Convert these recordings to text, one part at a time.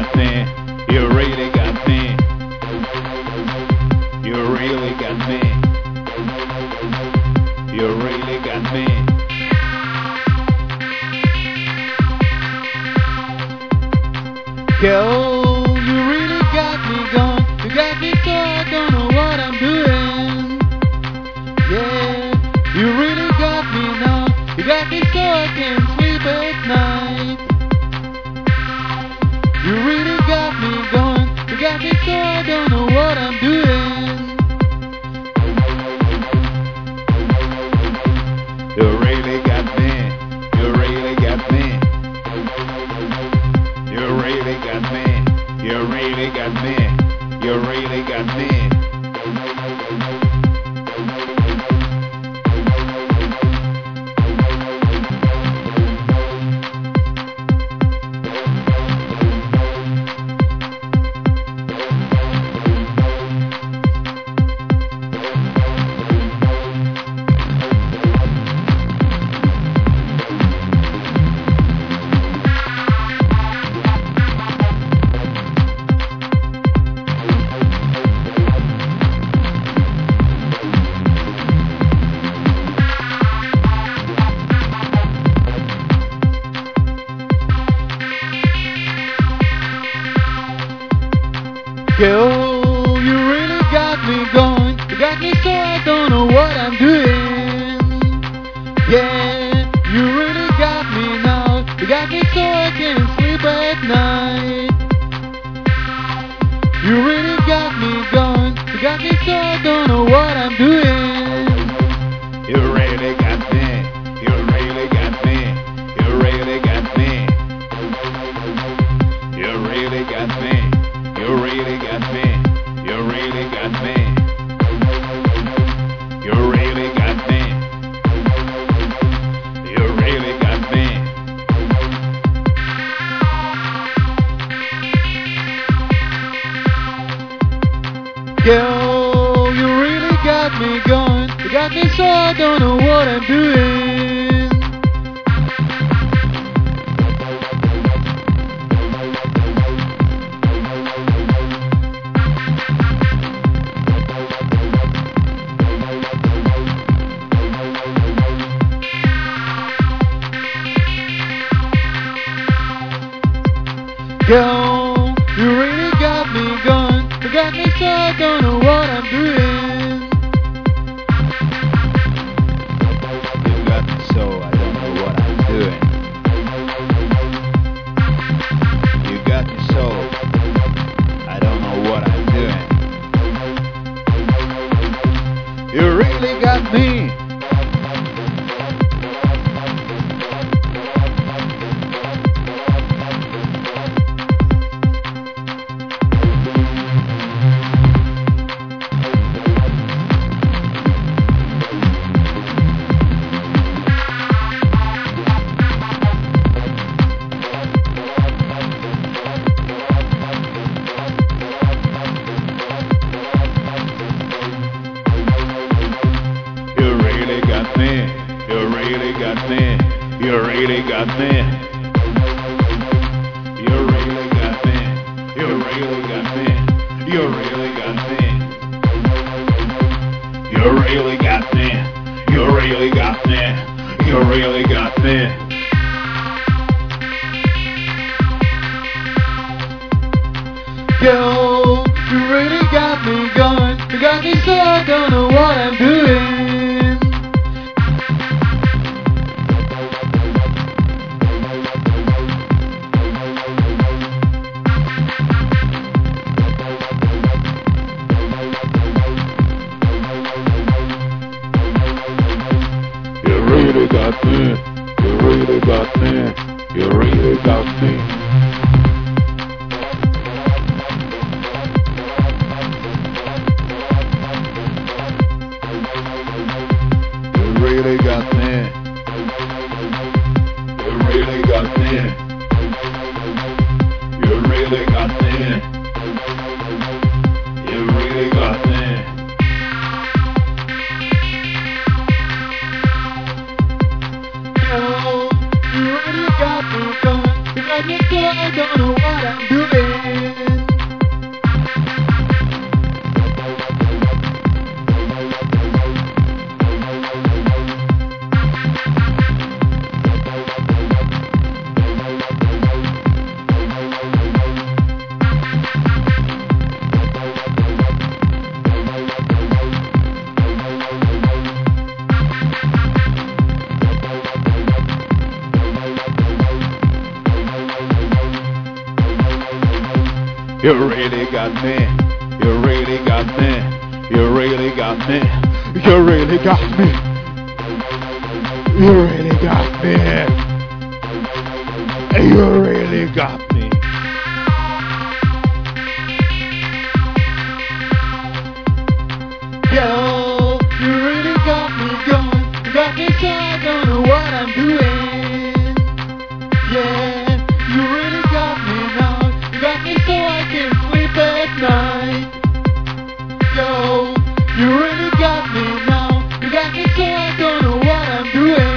got me. You really got me. You really got me. You really got me. Girl, you really got me gone. You got me so I don't know what I'm doing. Yeah, you really got me now. You got me so I can't sleep at night. You really got me gone. You got me so I don't know what I'm doing. You really got me. You really got me. You really got me. You really got me. You really got me. Girl, you really got me going. You got me so I don't know what I'm doing. Yeah, you really got me now. You got me so I can't sleep at night. You really got me going. You got me so I don't know what I'm doing. You really got me. You really got me. You really got me. You really got me. You really got me. You really got me. You really got me. You really got me. Girl, you really got me going. You got me so I don't know what I'm doing. Girl, you really got me going. You got me so I don't know what I'm doing. You got me so I don't know what I'm doing. You got me so I don't know what I'm doing. You really got me. You really got me. You really got me. You really got me. You really got me. You really got me. You really got me. You really got me. You really got me. You really got me. Girl, you really got me going. You got me so I don't know what I'm doing. You really got me. You really got me. You really got me. You really got me. You really got me. You really got me. You really got me. Oh, you really got me going. You got me so I don't know what I'm doing. You really got me. You really got me. You really got me. You really got me. You really got me. You really got me. Yo, you really got me going. You got me so I don't know what I'm doing. Yeah, you really got me now. You got me so I can sleep at night. Yo, you really got me now. You got me so I don't know what I'm doing.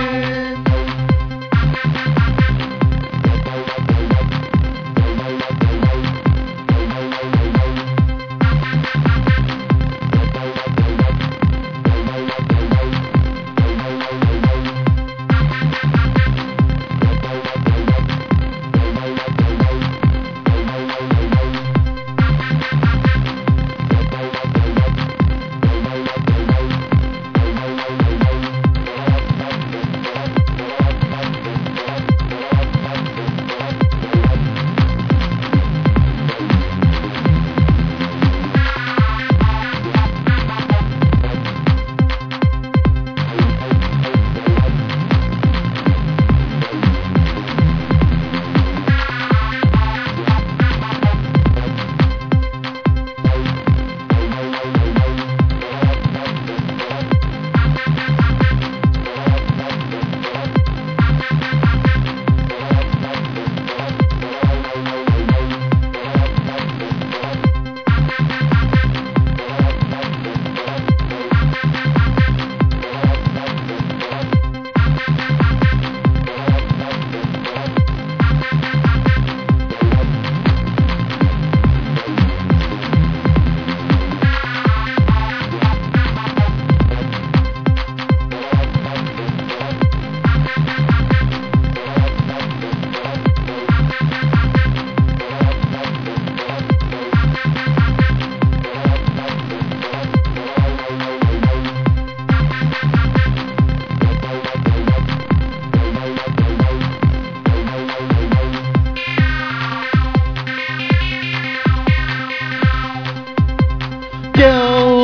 Yo,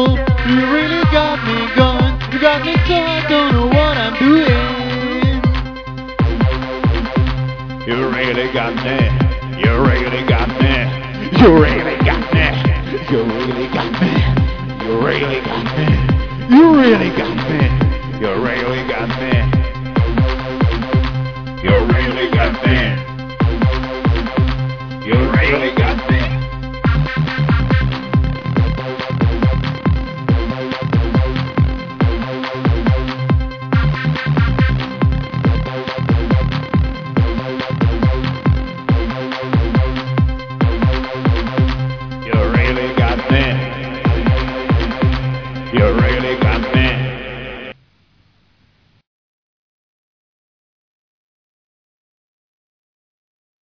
you really got me going. You got me so I don't know what I'm doing. You really got me. You really got me. You really got me. You really got me. You really got me. You really got me. You really got me. You really got me. You really got me.